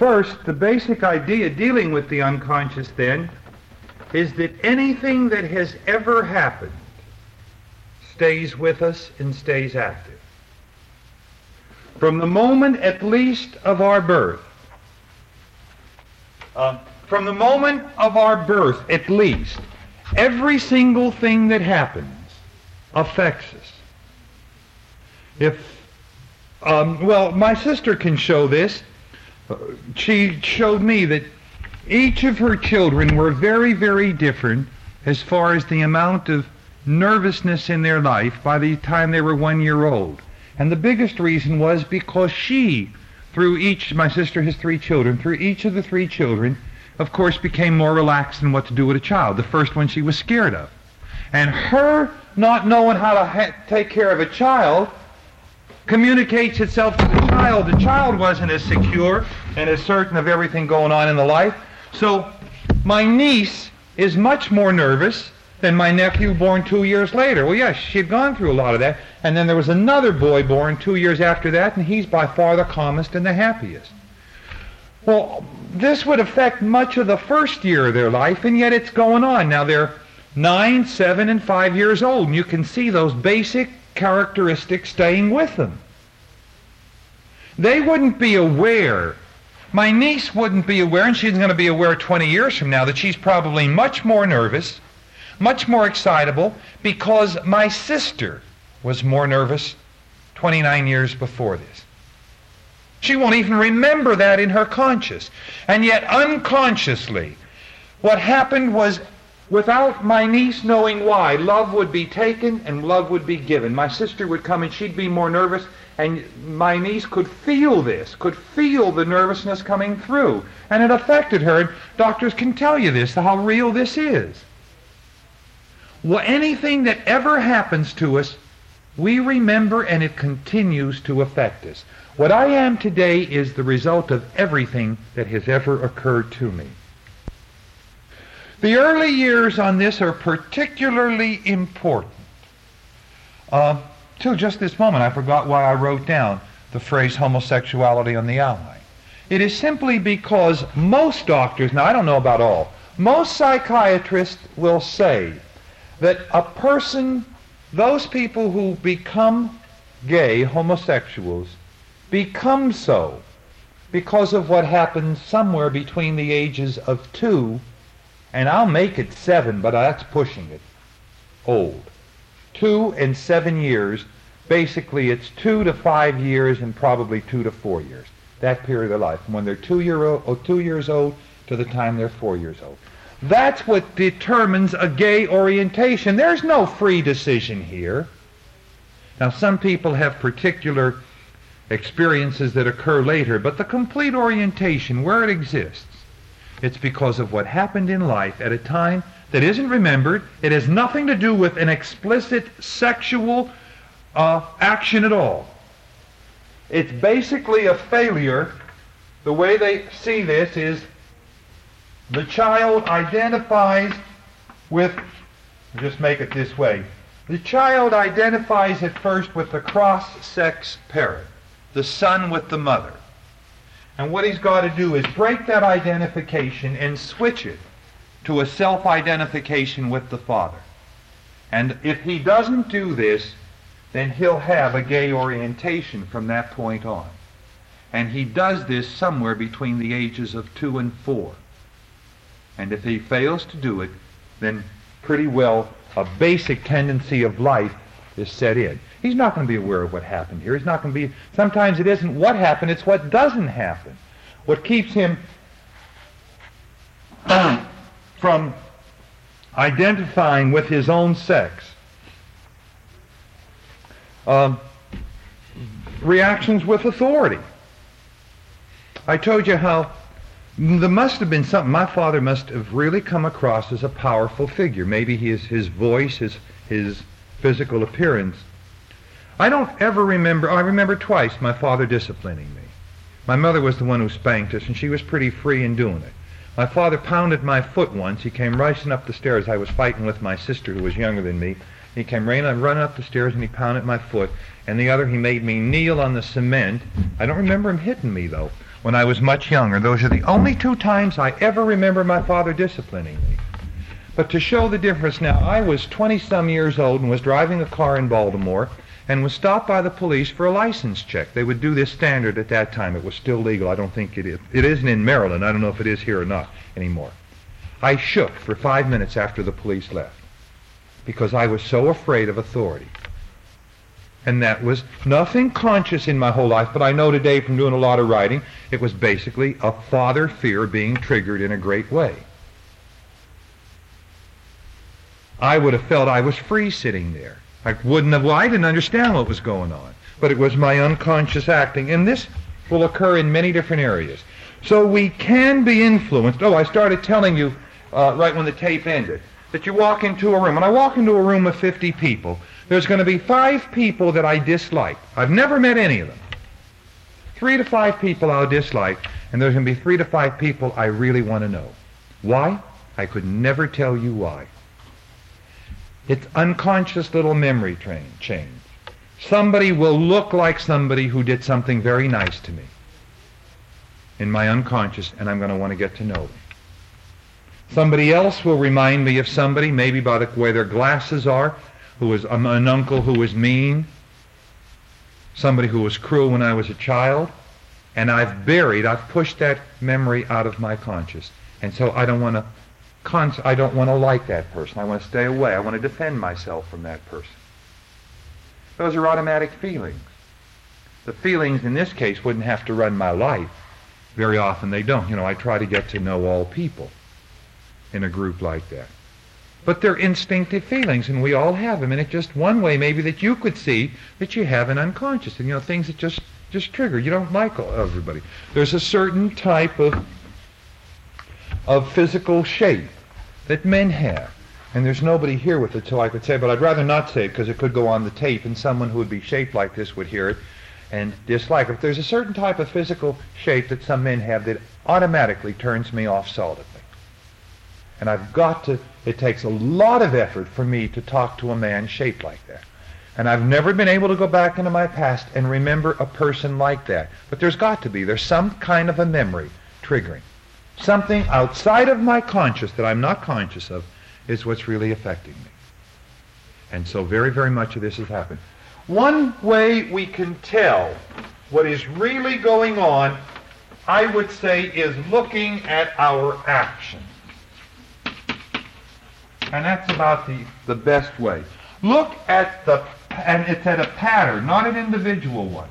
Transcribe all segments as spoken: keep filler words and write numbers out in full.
First, the basic idea dealing with the unconscious then is that anything that has ever happened stays with us and stays active. From the moment at least of our birth, uh, from the moment of our birth at least, every single thing that happens affects us. If, um, well, my sister can show this. Uh, she showed me that each of her children were very, very different as far as the amount of nervousness in their life by the time they were one year old. And the biggest reason was because she, through each, my sister has three children, through each of the three children, of course, became more relaxed in what to do with a child. The first one she was scared of. And her not knowing how to ha- take care of a child communicates itself to the child. The child wasn't as secure and as certain of everything going on in the life. So my niece is much more nervous than my nephew born two years later. Well, yes, she had gone through a lot of that. And then there was another boy born two years after that, and he's by far the calmest and the happiest. Well, this would affect much of the first year of their life, and yet it's going on. Now they're nine, seven, and five years old, and you can see those basic characteristics staying with them. They wouldn't be aware, my niece wouldn't be aware, and she's going to be aware twenty years from now, that she's probably much more nervous, much more excitable, because my sister was more nervous twenty-nine years before this. She won't even remember that in her conscious. And yet unconsciously, what happened was, without my niece knowing why, love would be taken and love would be given. My sister would come and she'd be more nervous, and my niece could feel this, could feel the nervousness coming through. And it affected her. And doctors can tell you this, how real this is. Well, anything that ever happens to us, we remember, and it continues to affect us. What I am today is the result of everything that has ever occurred to me. The early years on this are particularly important. Uh, till just this moment, I forgot why I wrote down the phrase homosexuality on the outline. It is simply because most doctors, now I don't know about all, most psychiatrists will say that a person, those people who become gay, homosexuals, become so because of what happens somewhere between the ages of two, and I'll make it seven, but that's pushing it, old. Two and seven years, basically it's two to five years and probably two to four years, that period of life, from when they're two, year old, or two years old to the time they're four years old. That's what determines a gay orientation. There's no free decision here. Now, some people have particular experiences that occur later, but the complete orientation, where it exists, it's because of what happened in life at a time that isn't remembered. It has nothing to do with an explicit sexual uh, action at all. It's basically a failure. The way they see this is the child identifies with, just make it this way, the child identifies at first with the cross-sex parent, the son with the mother. And what he's got to do is break that identification and switch it to a self-identification with the father. And if he doesn't do this, then he'll have a gay orientation from that point on. And he does this somewhere between the ages of two and four. And if he fails to do it, then pretty well a basic tendency of life is set in. He's not going to be aware of what happened here. He's not going to be, sometimes it isn't what happened, it's what doesn't happen. What keeps him from identifying with his own sex. Um, reactions with authority. I told you how there must have been something. My father must have really come across as a powerful figure. Maybe his, his voice, his, his physical appearance. I don't ever remember, I remember twice my father disciplining me. My mother was the one who spanked us, and she was pretty free in doing it. My father pounded my foot once. He came racing up the stairs. I was fighting with my sister, who was younger than me. He came running, running up the stairs, and he pounded my foot. And the other, he made me kneel on the cement. I don't remember him hitting me, though. when I was much younger. Those are the only two times I ever remember my father disciplining me. But to show the difference now, I was twenty-some years old and was driving a car in Baltimore and was stopped by the police for a license check. They would do this standard at that time. It was still legal. I don't think it is. It isn't in Maryland. I don't know if it is here or not anymore. I shook for five minutes after the police left because I was so afraid of authority. And that was nothing conscious in my whole life, but I know today from doing a lot of writing, it was basically a father fear being triggered in a great way. I would have felt I was free sitting there. I wouldn't have, well, I didn't understand what was going on, but it was my unconscious acting, and this will occur in many different areas. So we can be influenced. Oh, I started telling you uh, right when the tape ended, that you walk into a room, and I walk into a room of fifty people. There's going to be five people that I dislike. I've never met any of them. Three to five people I'll dislike, and there's going to be three to five people I really want to know. Why? I could never tell you why. It's unconscious little memory train change. Somebody will look like somebody who did something very nice to me in my unconscious, and I'm going to want to get to know them. Somebody else will remind me of somebody, maybe by the way their glasses are, who was um, an uncle who was mean, somebody who was cruel when I was a child, and I've buried, I've pushed that memory out of my conscious, and so I don't want to Con- I don't want to like that person. I want to stay away. I want to defend myself from that person. Those are automatic feelings. The feelings in this case wouldn't have to run my life. Very often they don't. You know, I try to get to know all people in a group like that. But they're instinctive feelings, and we all have them. And it's just one way maybe that you could see that you have an unconscious. And, you know, things that just, just trigger. You don't like everybody. There's a certain type of of physical shape that men have. And there's nobody here with it, so I could say, but I'd rather not say it because it could go on the tape and someone who would be shaped like this would hear it and dislike it. But there's a certain type of physical shape that some men have that automatically turns me off solidly. And I've got to, it takes a lot of effort for me to talk to a man shaped like that. And I've never been able to go back into my past and remember a person like that. But there's got to be. There's some kind of a memory triggering. Something outside of my conscious that I'm not conscious of is what's really affecting me. And so very, very much of this has happened. One way we can tell what is really going on, I would say, is looking at our actions. And that's about the, the best way. Look at the, and it's at a pattern, not an individual one.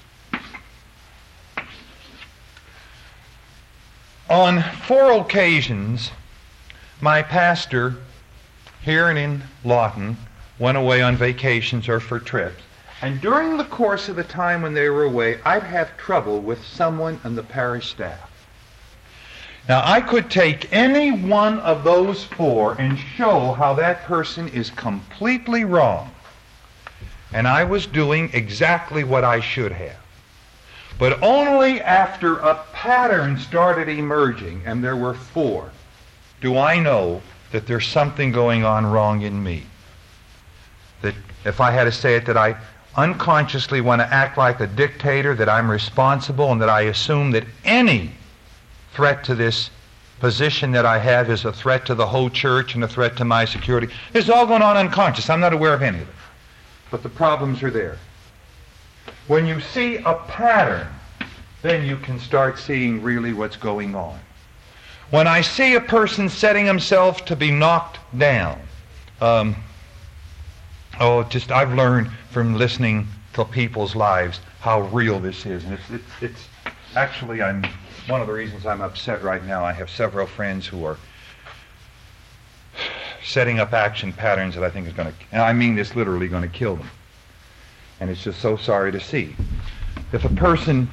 On four occasions, my pastor here and in Lawton went away on vacations or for trips. And during the course of the time when they were away, I'd have trouble with someone on the parish staff. Now, I could take any one of those four and show how that person is completely wrong. And I was doing exactly what I should have. But only after a pattern started emerging, and there were four, do I know that there's something going on wrong in me. That if I had to say it, that I unconsciously want to act like a dictator, that I'm responsible, and that I assume that any threat to this position that I have is a threat to the whole church and a threat to my security. This is all going on unconscious. I'm not aware of any of it. But the problems are there. When you see a pattern, then you can start seeing really what's going on. When I see a person setting himself to be knocked down, um, oh, just I've learned from listening to people's lives how real this is. And it's, it's, it's actually, I'm one of the reasons I'm upset right now. I have several friends who are setting up action patterns that I think is going to, and I mean this literally, going to kill them. And it's just so sorry to see. If a person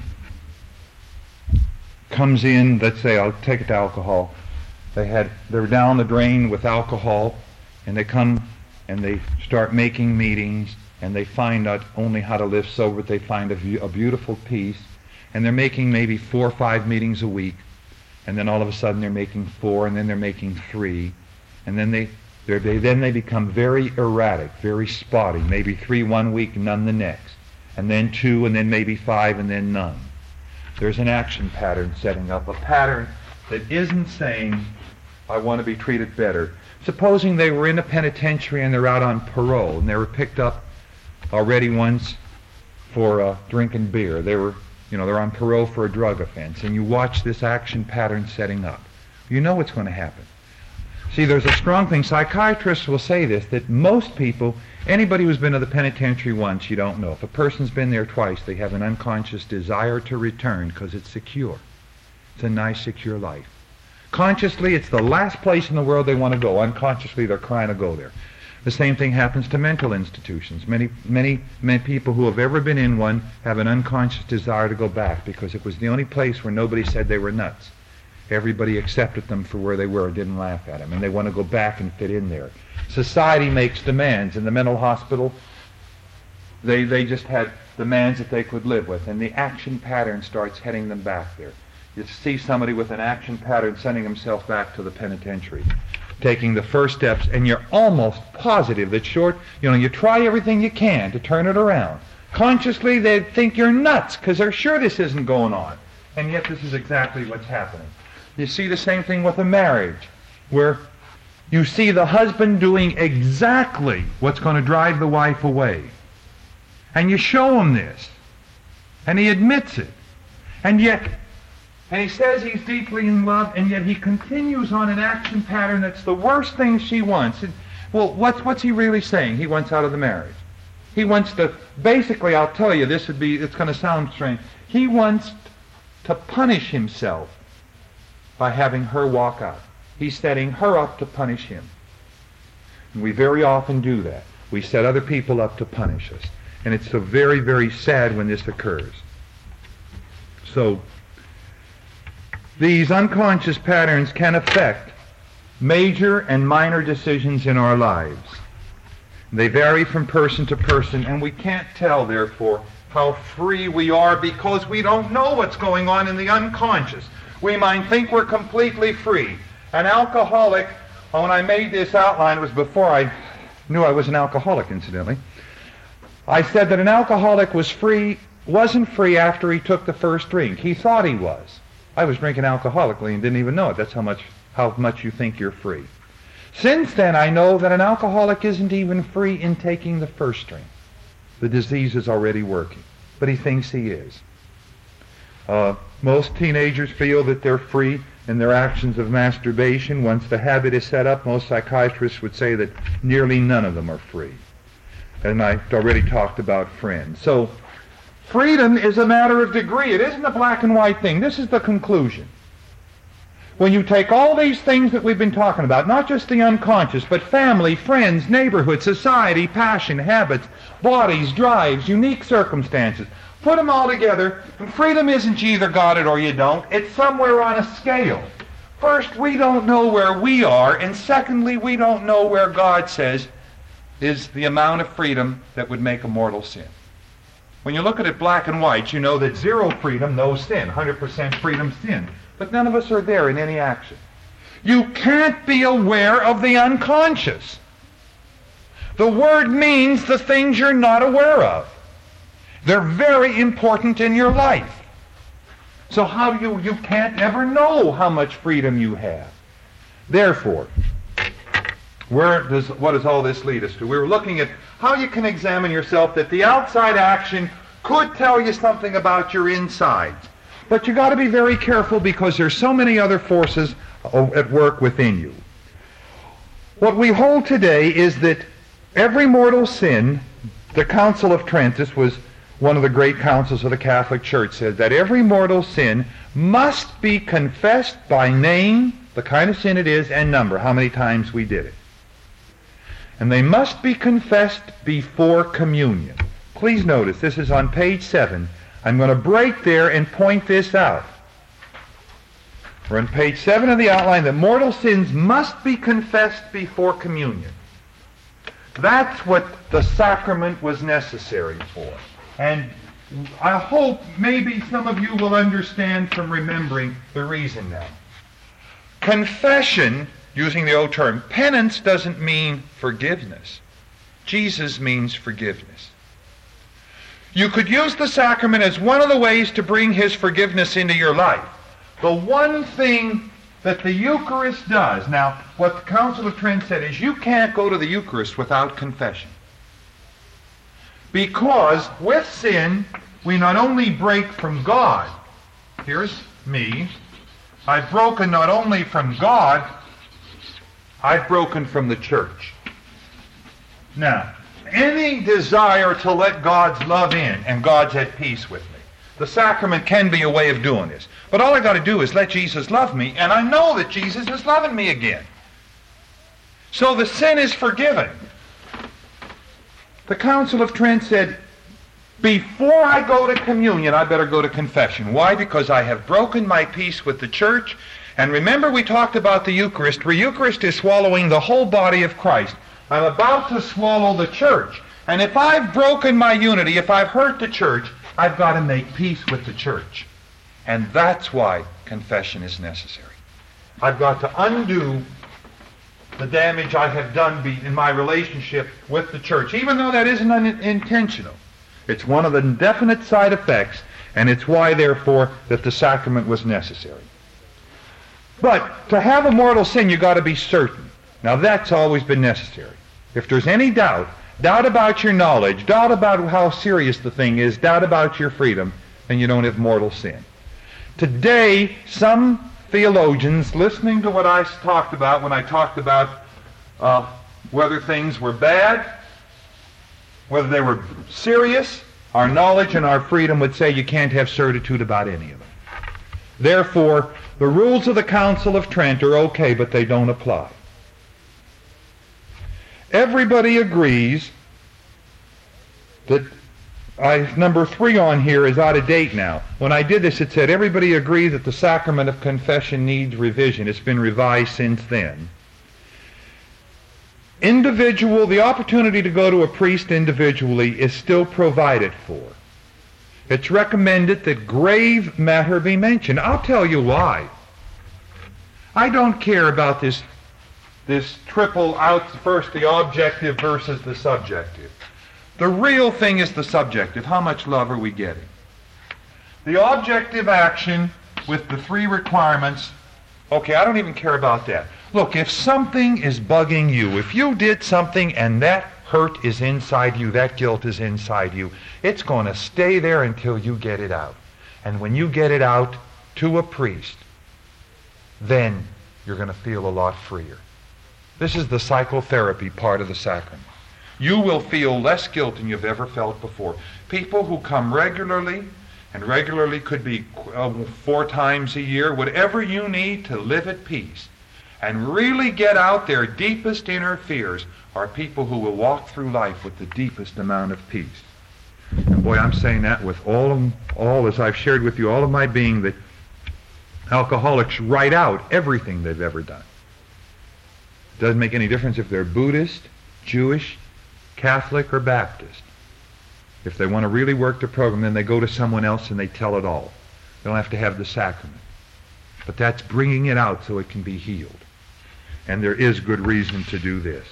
comes in, let's say, I'll take it to alcohol, they had, they're down the drain with alcohol, and they come and they start making meetings, and they find out only how to live sober, they find a, a beautiful peace, and they're making maybe four or five meetings a week, and then all of a sudden they're making four, and then they're making three, and then they They, then they become very erratic, very spotty, maybe three one week, none the next, and then two, and then maybe five, and then none. there's an action pattern setting up, a pattern that isn't saying, I want to be treated better. Supposing they were in a penitentiary and they're out on parole and they were picked up already once for uh, drinking beer. They were, you know, they're on parole for a drug offense, and you watch this action pattern setting up. You know what's going to happen. See, there's a strong thing. Psychiatrists will say this, that most people, anybody who's been to the penitentiary once, you don't know. If a person's been there twice, they have an unconscious desire to return because it's secure. It's a nice, secure life. Consciously, it's the last place in the world they want to go. Unconsciously, they're trying to go there. The same thing happens to mental institutions. Many, many, many people who have ever been in one have an unconscious desire to go back because it was the only place where nobody said they were nuts. Everybody accepted them for where they were and didn't laugh at them, and they want to go back and fit in there. Society makes demands. In the mental hospital, they, they just had demands that they could live with, and the action pattern starts heading them back there. You see somebody with an action pattern sending himself back to the penitentiary, taking the first steps, and you're almost positive that short, you know, you try everything you can to turn it around. Consciously, they think you're nuts because they're sure this isn't going on, and yet this is exactly what's happening. You see the same thing with a marriage, where you see the husband doing exactly what's going to drive the wife away, and you show him this, and he admits it, and yet And he says he's deeply in love, and yet he continues on an action pattern that's the worst thing she wants. And, well, what's, what's he really saying? He wants out of the marriage. He wants to, basically, I'll tell you, this would be, it's going to sound strange. He wants to punish himself by having her walk out. He's setting her up to punish him. And we very often do that. We set other people up to punish us. And it's so very, very sad when this occurs. So, these unconscious patterns can affect major and minor decisions in our lives. They vary from person to person, and we can't tell, therefore, how free we are because we don't know what's going on in the unconscious. We might think we're completely free. An alcoholic, when I made this outline, it was before I knew I was an alcoholic, incidentally. I said that an alcoholic was free, wasn't free after he took the first drink. He thought he was. I was drinking alcoholically and didn't even know it. That's how much how much you think you're free. Since then, I know that an alcoholic isn't even free in taking the first drink. The disease is already working, but he thinks he is. Uh, most teenagers feel that they're free in their actions of masturbation. Once the habit is set up, most psychiatrists would say that nearly none of them are free. And I already talked about friends. So, freedom is a matter of degree. It isn't a black and white thing. This is the conclusion. When you take all these things that we've been talking about, not just the unconscious, but family, friends, neighborhood, society, passion, habits, bodies, drives, unique circumstances, put them all together, and freedom isn't you either got it or you don't. It's somewhere on a scale. First, we don't know where we are, and secondly, we don't know where God says is the amount of freedom that would make a mortal sin. When you look at it black and white, you know that zero freedom, no sin. one hundred percent freedom, sin. But none of us are there in any action. You can't be aware of the unconscious. The word means the things you're not aware of. They're very important in your life. So how do you, you can't ever know how much freedom you have. Therefore, where does, what does all this lead us to? We were looking at how you can examine yourself, that the outside action could tell you something about your insides. But you got to be very careful because there's so many other forces at work within you. What we hold today is that every mortal sin, the Council of Trent, this was one of the great councils of the Catholic Church, said that every mortal sin must be confessed by name, the kind of sin it is, and number, how many times we did it. And they must be confessed before communion. Please notice, this is on page seven. I'm going to break there and point this out. We're on page seven of the outline, that mortal sins must be confessed before communion. That's what the sacrament was necessary for. And I hope maybe some of you will understand from remembering the reason now. Confession, using the old term, penance doesn't mean forgiveness. Jesus means forgiveness. You could use the sacrament as one of the ways to bring his forgiveness into your life. The one thing that the Eucharist does, now, what the Council of Trent said is you can't go to the Eucharist without confession. Because with sin, we not only break from God. Here's me. I've broken not only from God, I've broken from the church. Now, any desire to let God's love in, and God's at peace with me, the sacrament can be a way of doing this. But all I got to do is let Jesus love me, and I know that Jesus is loving me again. So the sin is forgiven. The Council of Trent said, before I go to communion, I better go to confession. Why? Because I have broken my peace with the church. And remember, we talked about the Eucharist, where Eucharist is swallowing the whole body of Christ. I'm about to swallow the church. And if I've broken my unity, if I've hurt the church, I've got to make peace with the church. And that's why confession is necessary. I've got to undo the damage I have done in my relationship with the church, even though that isn't unintentional. It's one of the definite side effects, and it's why, therefore, that the sacrament was necessary. But to have a mortal sin, you've got to be certain. Now, that's always been necessary. If there's any doubt, doubt about your knowledge, doubt about how serious the thing is, doubt about your freedom, then you don't have mortal sin. Today, some theologians, listening to what I talked about when I talked about uh, whether things were bad, whether they were serious, our knowledge and our freedom would say you can't have certitude about any of them. Therefore, the rules of the Council of Trent are okay, but they don't apply. Everybody agrees that I, number three on here is out of date now. When I did this, it said everybody agrees that the sacrament of confession needs revision. It's been revised since then. Individual, the opportunity to go to a priest individually is still provided for. It's recommended that grave matter be mentioned. I'll tell you why. I don't care about this this triple out, first the objective versus the subjective. The real thing is the subjective. How much love are we getting? The objective action with the three requirements, okay, I don't even care about that. Look, if something is bugging you, if you did something and that hurt is inside you, that guilt is inside you, it's going to stay there until you get it out. And when you get it out to a priest, then you're going to feel a lot freer. This is the psychotherapy part of the sacrament. You will feel less guilt than you've ever felt before. People who come regularly, and regularly could be uh, four times a year, whatever you need to live at peace and really get out their deepest inner fears, are people who will walk through life with the deepest amount of peace. And boy, I'm saying that with all, of, all as I've shared with you, all of my being, that alcoholics write out everything they've ever done. It doesn't make any difference if they're Buddhist, Jewish, Catholic, or Baptist. If they want to really work the program, then they go to someone else and they tell it all. They don't have to have the sacrament. But that's bringing it out so it can be healed. And there is good reason to do this.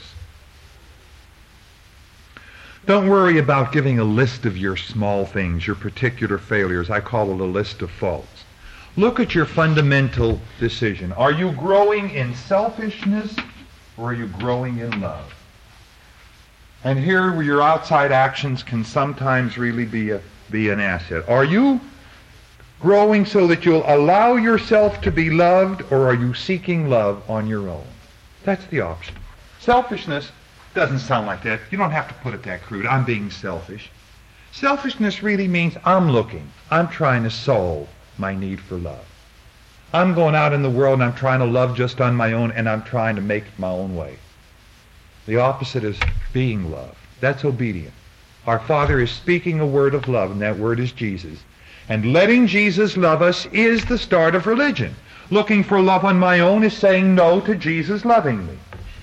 Don't worry about giving a list of your small things, your particular failures. I call it a list of faults. Look at your fundamental decision. Are you growing in selfishness or are you growing in love? And here where your outside actions can sometimes really be a, be an asset. Are you growing so that you'll allow yourself to be loved, or are you seeking love on your own? That's the option. Selfishness doesn't sound like that. You don't have to put it that crude. I'm being selfish. Selfishness really means I'm looking. I'm trying to solve my need for love. I'm going out in the world and I'm trying to love just on my own, and I'm trying to make it my own way. The opposite is being loved. That's obedient. Our Father is speaking a word of love, and that word is Jesus. And letting Jesus love us is the start of religion. Looking for love on my own is saying no to Jesus loving me.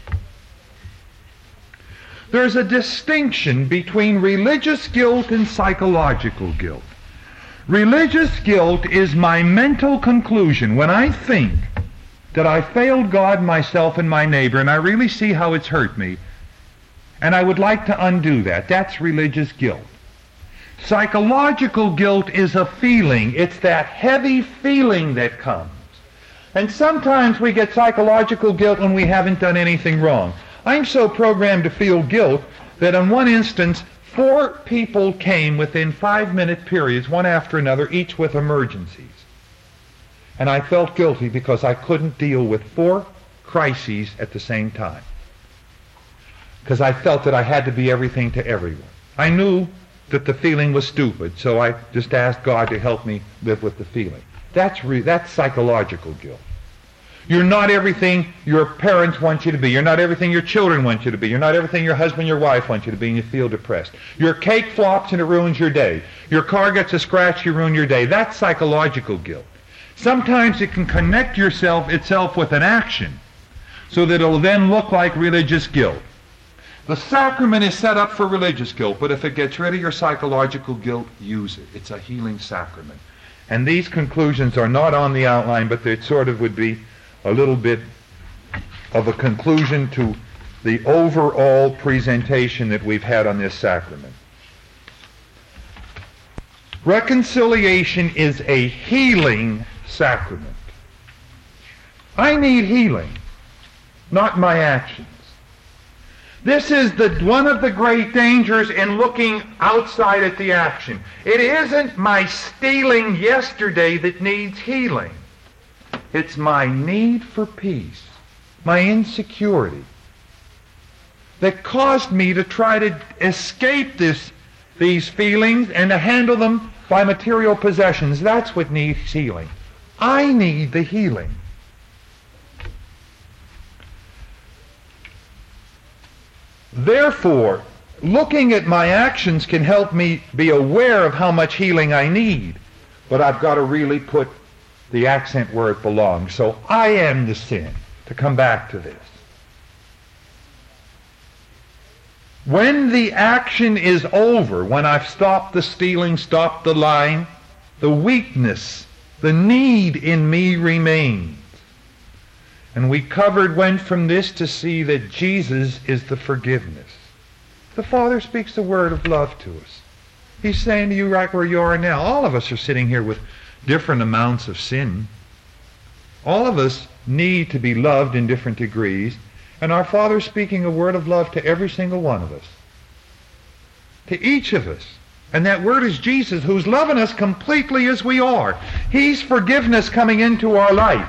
There's a distinction between religious guilt and psychological guilt. Religious guilt is my mental conclusion when I think that I failed God, myself, and my neighbor, and I really see how it's hurt me, and I would like to undo that. That's religious guilt. Psychological guilt is a feeling. It's that heavy feeling that comes. And sometimes we get psychological guilt when we haven't done anything wrong. I'm so programmed to feel guilt that in one instance, four people came within five-minute periods, one after another, each with emergencies. And I felt guilty because I couldn't deal with four crises at the same time. Because I felt that I had to be everything to everyone. I knew that the feeling was stupid, so I just asked God to help me live with the feeling. That's re- that's psychological guilt. You're not everything your parents want you to be. You're not everything your children want you to be. You're not everything your husband, your wife want you to be, and you feel depressed. Your cake flops and it ruins your day. Your car gets a scratch, you ruin your day. That's psychological guilt. Sometimes it can connect yourself itself with an action so that it'll then look like religious guilt. The sacrament is set up for religious guilt, but if it gets rid of your psychological guilt, use it. It's a healing sacrament. And these conclusions are not on the outline, but they sort of would be a little bit of a conclusion to the overall presentation that we've had on this sacrament. Reconciliation is a healing sacrament. I need healing, not my actions. This is the, one of the great dangers in looking outside at the action. It isn't my stealing yesterday that needs healing. It's my need for peace, my insecurity, that caused me to try to escape this, these feelings and to handle them by material possessions. That's what needs healing. I need the healing. Therefore, looking at my actions can help me be aware of how much healing I need, but I've got to really put the accent where it belongs. So I am the sin, to come back to this. When the action is over, when I've stopped the stealing, stopped the lying, the weakness, the need in me remains. And we covered, went from this to see that Jesus is the forgiveness. The Father speaks a word of love to us. He's saying to you right where you are now. All of us are sitting here with different amounts of sin. All of us need to be loved in different degrees. And our Father's speaking a word of love to every single one of us. To each of us. And that word is Jesus, who's loving us completely as we are. He's forgiveness coming into our life.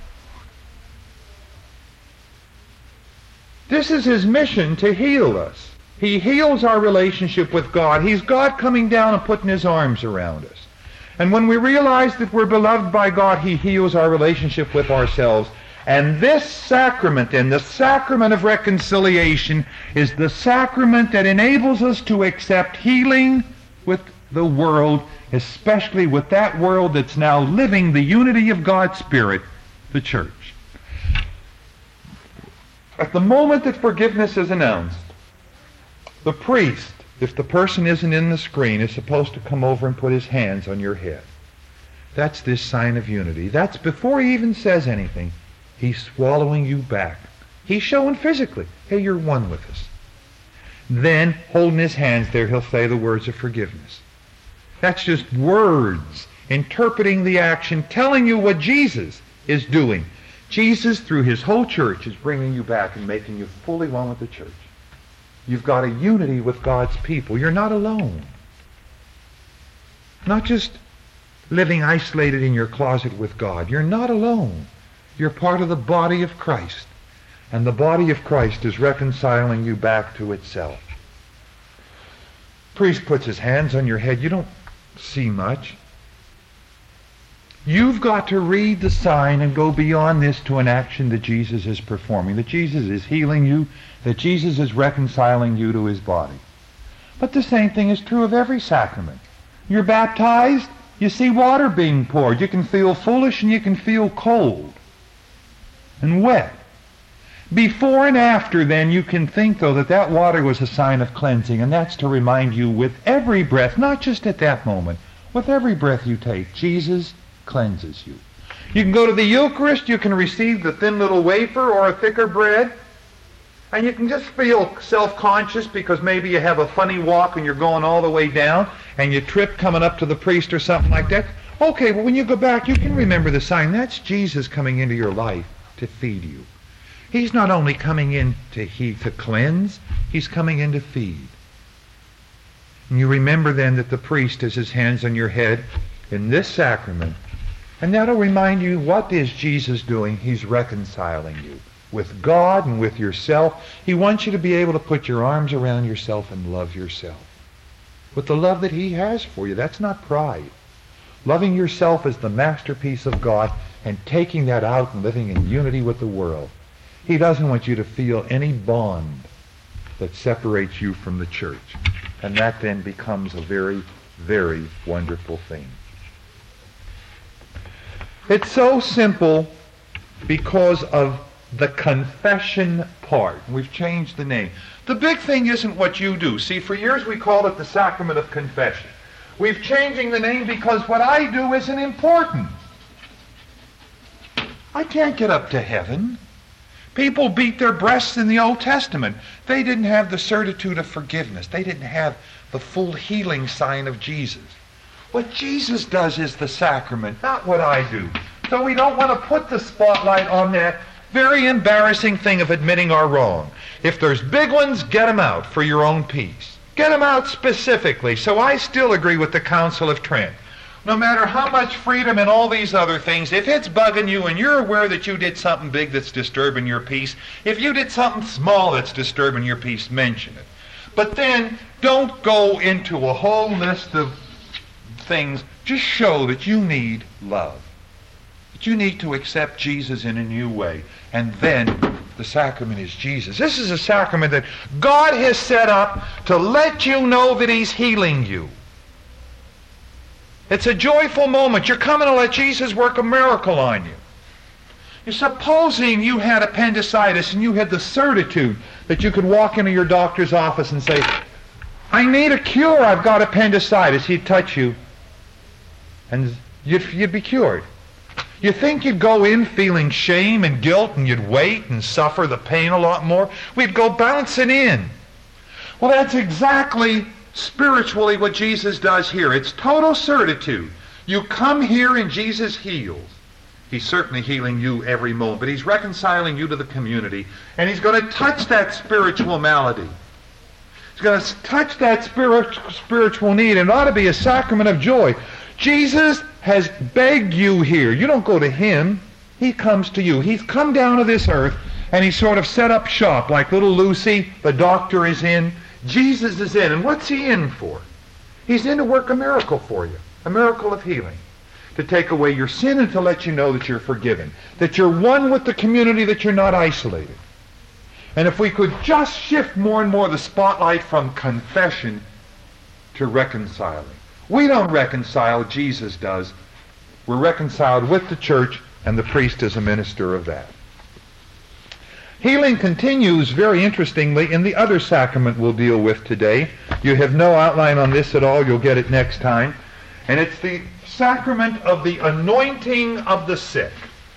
This is his mission, to heal us. He heals our relationship with God. He's God coming down and putting his arms around us. And when we realize that we're beloved by God, he heals our relationship with ourselves. And this sacrament, and the sacrament of reconciliation, is the sacrament that enables us to accept healing with the world, especially with that world that's now living the unity of God's Spirit, the church. At the moment that forgiveness is announced, the priest, if the person isn't in the screen, is supposed to come over and put his hands on your head. That's this sign of unity. That's before he even says anything. He's swallowing you back. He's showing physically, hey, you're one with us. Then, holding his hands there, he'll say the words of forgiveness. That's just words, interpreting the action, telling you what Jesus is doing. Jesus, through his whole church, is bringing you back and making you fully one with the church. You've got a unity with God's people. You're not alone. Not just living isolated in your closet with God. You're not alone. You're part of the body of Christ. And the body of Christ is reconciling you back to itself. Priest puts his hands on your head. You don't see much. You've got to read the sign and go beyond this to an action that Jesus is performing, that Jesus is healing you, that Jesus is reconciling you to his body. But the same thing is true of every sacrament. You're baptized, you see water being poured. You can feel foolish and you can feel cold and wet. Before and after, then, you can think, though, that that water was a sign of cleansing, and that's to remind you with every breath, not just at that moment, with every breath you take, Jesus cleanses you. You can go to the Eucharist, you can receive the thin little wafer or a thicker bread, And you can just feel self-conscious because maybe you have a funny walk and you're going all the way down and you trip coming up to the priest or something like that. Okay, well, when you go back, you can remember the sign. That's Jesus coming into your life to feed you. He's not only coming in to, he, to cleanse, he's coming in to feed. And you remember then that the priest has his hands on your head in this sacrament. And that'll remind you, what is Jesus doing? He's reconciling you with God and with yourself. He wants you to be able to put your arms around yourself and love yourself with the love that he has for you. That's not pride. Loving yourself as the masterpiece of God and taking that out and living in unity with the world. He doesn't want you to feel any bond that separates you from the church. And that then becomes a very, very wonderful thing. It's so simple because of the confession part. We've changed the name. The big thing isn't what you do. See, for years we called it the sacrament of confession. We've changing the name because what I do isn't important. I can't get up to heaven. People beat their breasts in the Old Testament. They didn't have the certitude of forgiveness. They didn't have the full healing sign of Jesus. What Jesus does is the sacrament, not what I do. So we don't want to put the spotlight on that very embarrassing thing of admitting our wrong. If there's big ones, get them out for your own peace. Get them out specifically. So I still agree with the Council of Trent. No matter how much freedom and all these other things, if it's bugging you and you're aware that you did something big that's disturbing your peace, if you did something small that's disturbing your peace, mention it. But then don't go into a whole list of things. Just show that you need love. That you need to accept Jesus in a new way. And then the sacrament is Jesus. This is a sacrament that God has set up to let you know that he's healing you. It's a joyful moment. You're coming to let Jesus work a miracle on you. You're supposing you had appendicitis and you had the certitude that you could walk into your doctor's office and say, I need a cure, I've got appendicitis. He'd touch you and you'd, you'd be cured. You think you'd go in feeling shame and guilt and you'd wait and suffer the pain a lot more? We'd go bouncing in. Well, that's exactly spiritually what Jesus does here. It's total certitude. You come here and Jesus heals. He's certainly healing you every moment, but he's reconciling you to the community, and he's going to touch that spiritual malady. He's going to touch that spirit, spiritual need, and it ought to be a sacrament of joy. Jesus has begged you here. You don't go to him. He comes to you. He's come down to this earth, and he's sort of set up shop like little Lucy. The doctor is in. Jesus is in. And what's he in for? He's in to work a miracle for you. A miracle of healing. To take away your sin and to let you know that you're forgiven. That you're one with the community, that you're not isolated. And if we could just shift more and more the spotlight from confession to reconciling. We don't reconcile, Jesus does. We're reconciled with the church, and the priest is a minister of that. Healing continues, very interestingly, in the other sacrament we'll deal with today. You have no outline on this at all. You'll get it next time. And it's the sacrament of the anointing of the sick.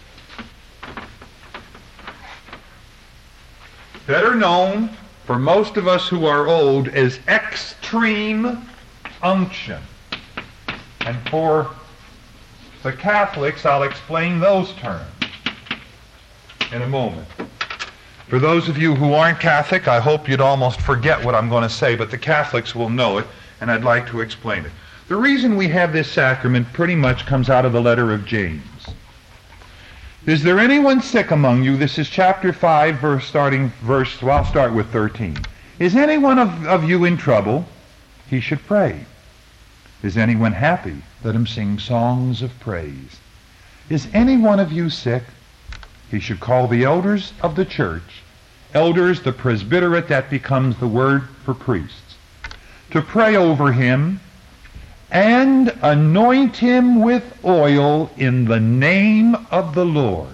Better known for most of us who are old as extreme unction. And for the Catholics, I'll explain those terms in a moment. For those of you who aren't Catholic, I hope you'd almost forget what I'm going to say, but the Catholics will know it, and I'd like to explain it. The reason we have this sacrament pretty much comes out of the letter of James. Is there anyone sick among you? This is chapter five, verse starting verse, well, I'll start with thirteen. Is anyone of, of you in trouble? He should pray. Is anyone happy? Let him sing songs of praise. Is any one of you sick? He should call the elders of the church. Elders, the presbyterate, that becomes the word for priests. To pray over him and anoint him with oil in the name of the Lord.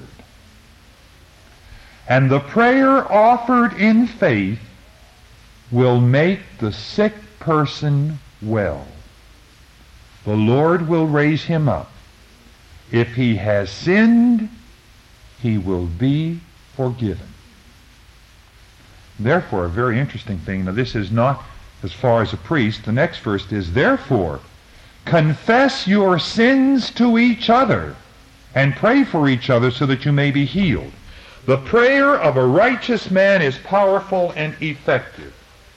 And the prayer offered in faith will make the sick person well. The Lord will raise him up. If he has sinned, he will be forgiven. Therefore, a very interesting thing. Now, this is not as far as a priest. The next verse is, therefore, confess your sins to each other and pray for each other so that you may be healed. The prayer of a righteous man is powerful and effective.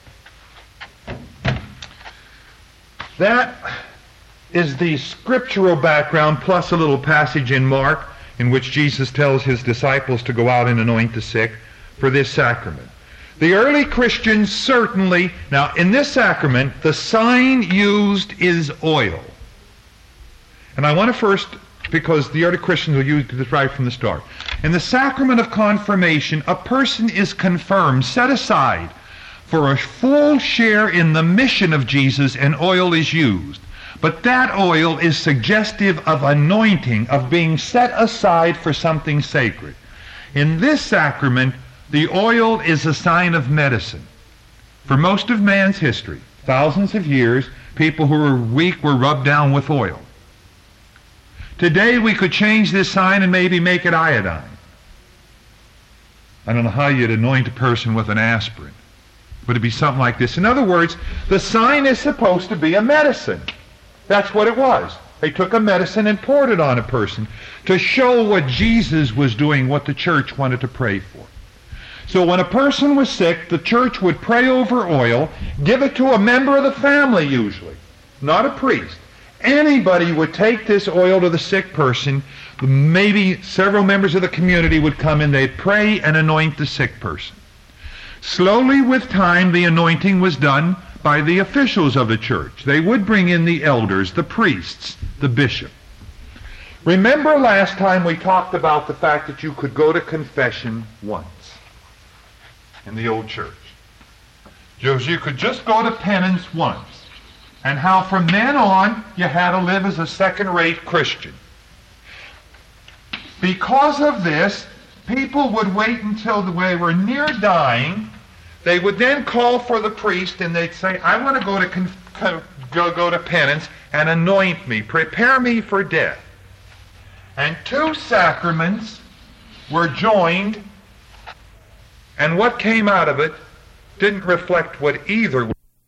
That is the scriptural background, plus a little passage in Mark in which Jesus tells his disciples to go out and anoint the sick for this sacrament. The early Christians certainly, now in this sacrament, the sign used is oil. And I want to first, because the early Christians will use this right from the start. In the sacrament of confirmation, a person is confirmed, set aside for a full share in the mission of Jesus, and oil is used. But that oil is suggestive of anointing, of being set aside for something sacred. In this sacrament, the oil is a sign of medicine. For most of man's history, thousands of years, people who were weak were rubbed down with oil. Today we could change this sign and maybe make it iodine. I don't know how you'd anoint a person with an aspirin. But it'd be something like this. In other words, the sign is supposed to be a medicine. That's what it was. They took a medicine and poured it on a person to show what Jesus was doing, what the church wanted to pray for. So when a person was sick, the church would pray over oil, give it to a member of the family usually, not a priest. Anybody would take this oil to the sick person. Maybe several members of the community would come in. They'd pray and anoint the sick person. Slowly with time, the anointing was done by the officials of the church. They would bring in the elders, the priests, the bishop. Remember last time we talked about the fact that you could go to confession once in the old church. You could just go to penance once. And how from then on you had to live as a second-rate Christian. Because of this, people would wait until they were near dying. They would then call for the priest and they'd say, I want to go to con- go, go to penance and anoint me, prepare me for death. And two sacraments were joined, and what came out of it didn't reflect what either